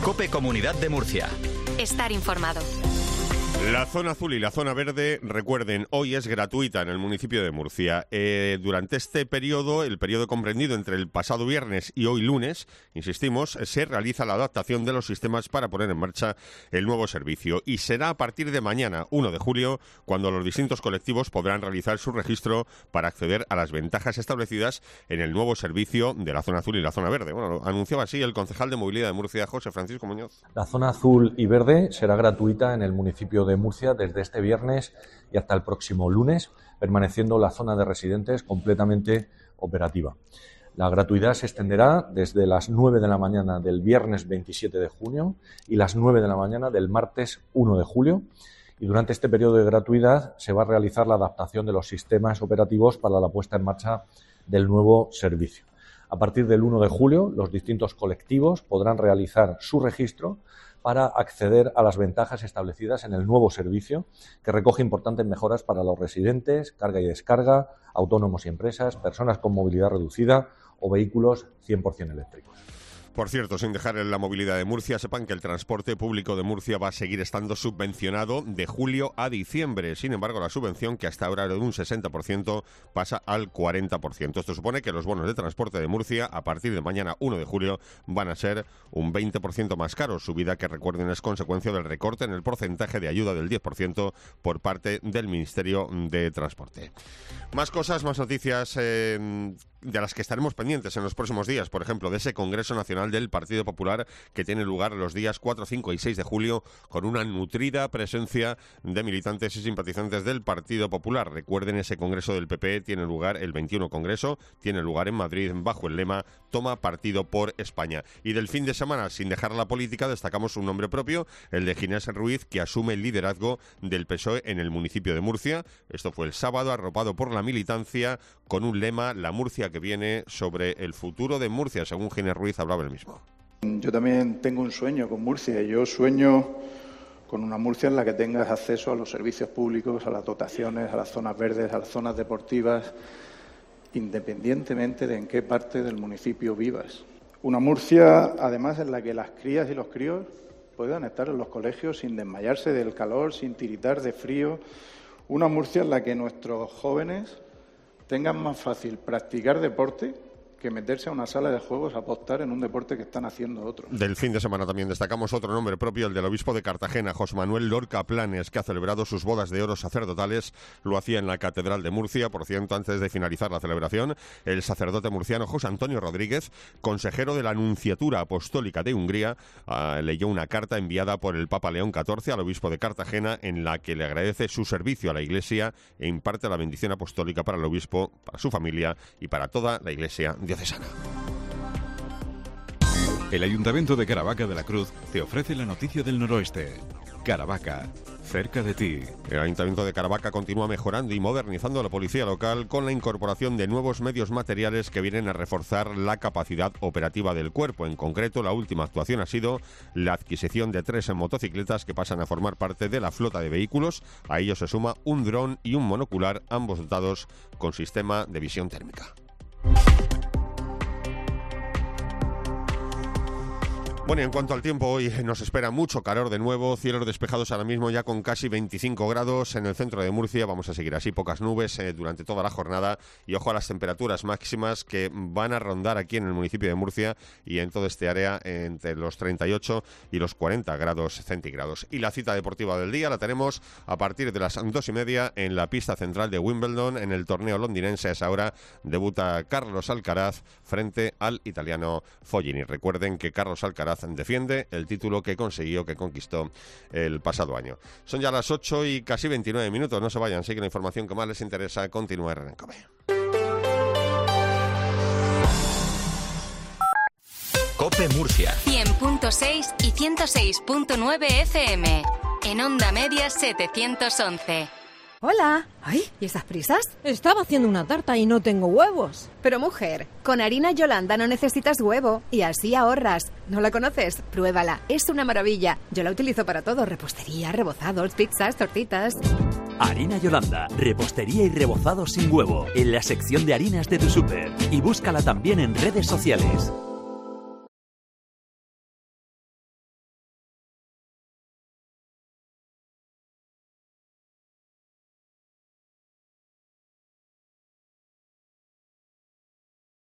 COPE Comunidad de Murcia. Estar informado. La zona azul y la zona verde, recuerden, hoy es gratuita en el municipio de Murcia. Durante este periodo, el periodo comprendido entre el pasado viernes y hoy lunes, insistimos, se realiza la adaptación de los sistemas para poner en marcha el nuevo servicio. Y será a partir de mañana, 1 de julio, cuando los distintos colectivos podrán realizar su registro para acceder a las ventajas establecidas en el nuevo servicio de la zona azul y la zona verde. Bueno, lo anunciaba así el concejal de Movilidad de Murcia, José Francisco Muñoz. La zona azul y verde será gratuita en el municipio de Murcia desde este viernes y hasta el próximo lunes, permaneciendo la zona de residentes completamente operativa. La gratuidad se extenderá desde las 9 de la mañana del viernes 27 de junio y las 9 de la mañana del martes 1 de julio. Y durante este periodo de gratuidad se va a realizar la adaptación de los sistemas operativos para la puesta en marcha del nuevo servicio. A partir del 1 de julio, los distintos colectivos podrán realizar su registro para acceder a las ventajas establecidas en el nuevo servicio, que recoge importantes mejoras para los residentes, carga y descarga, autónomos y empresas, personas con movilidad reducida o vehículos 100% eléctricos. Por cierto, sin dejar en la movilidad de Murcia, sepan que el transporte público de Murcia va a seguir estando subvencionado de julio a diciembre. Sin embargo, la subvención, que hasta ahora era de un 60%, pasa al 40%. Esto supone que los bonos de transporte de Murcia, a partir de mañana 1 de julio, van a ser un 20% más caros. Subida que, recuerden, es consecuencia del recorte en el porcentaje de ayuda del 10% por parte del Ministerio de Transporte. Más cosas, más noticias de las que estaremos pendientes en los próximos días. Por ejemplo, de ese Congreso Nacional del Partido Popular que tiene lugar los días 4, 5 y 6 de julio con una nutrida presencia de militantes y simpatizantes del Partido Popular. Recuerden, ese Congreso del PP tiene lugar, el 21 Congreso, tiene lugar en Madrid bajo el lema Toma partido por España. Y del fin de semana, sin dejar la política, destacamos un nombre propio, el de Ginés Ruiz, que asume el liderazgo del PSOE en el municipio de Murcia. Esto fue el sábado, arropado por la militancia con un lema, la Murcia que viene, sobre el futuro de Murcia. Según Ginés Ruiz, hablaba el mismo. Yo también tengo un sueño con Murcia. Yo sueño con una Murcia en la que tengas acceso a los servicios públicos, a las dotaciones, a las zonas verdes, a las zonas deportivas, independientemente de en qué parte del municipio vivas. Una Murcia, además, en la que las crías y los críos puedan estar en los colegios sin desmayarse del calor, sin tiritar de frío. Una Murcia en la que nuestros jóvenes tengan más fácil practicar deporte que meterse a una sala de juegos a apostar en un deporte que están haciendo otros. Del fin de semana también destacamos otro nombre propio, el del obispo de Cartagena, José Manuel Lorca Planes, que ha celebrado sus bodas de oro sacerdotales. Lo hacía en la Catedral de Murcia. Por cierto, antes de finalizar la celebración, el sacerdote murciano José Antonio Rodríguez, consejero de la Nunciatura Apostólica de Hungría, leyó una carta enviada por el Papa León XIV al obispo de Cartagena, en la que le agradece su servicio a la Iglesia e imparte la bendición apostólica para el obispo, para su familia y para toda la Iglesia diocesana. El Ayuntamiento de Caravaca de la Cruz te ofrece la noticia del noroeste. Caravaca, cerca de ti. El Ayuntamiento de Caravaca continúa mejorando y modernizando a la policía local con la incorporación de nuevos medios materiales que vienen a reforzar la capacidad operativa del cuerpo. En concreto, la última actuación ha sido la adquisición de 3 motocicletas que pasan a formar parte de la flota de vehículos. A ello se suma un dron y un monocular, ambos dotados con sistema de visión térmica. Bueno, y en cuanto al tiempo, hoy nos espera mucho calor de nuevo, cielos despejados ahora mismo ya con casi 25 grados en el centro de Murcia. Vamos a seguir así, pocas nubes durante toda la jornada, y ojo a las temperaturas máximas que van a rondar aquí en el municipio de Murcia y en todo este área entre los 38 y los 40 grados centígrados. Y la cita deportiva del día la tenemos a partir de las 2:30 en la pista central de Wimbledon, en el torneo londinense. A esa hora debuta Carlos Alcaraz frente al italiano Fognini. Recuerden que Carlos Alcaraz defiende el título que conquistó el pasado año. Son ya las 8 y casi 29 minutos. No se vayan, sigue la información que más les interesa. Continúa en COPE. COPE Murcia 100.6 y 106.9 FM. En Onda Media 711. Hola. Ay, ¿y esas prisas? Estaba haciendo una tarta y no tengo huevos. Pero mujer, con harina Yolanda no necesitas huevo y así ahorras. ¿No la conoces? Pruébala, es una maravilla. Yo la utilizo para todo, repostería, rebozados, pizzas, tortitas. Harina Yolanda, repostería y rebozados sin huevo, en la sección de harinas de tu súper. Y búscala también en redes sociales.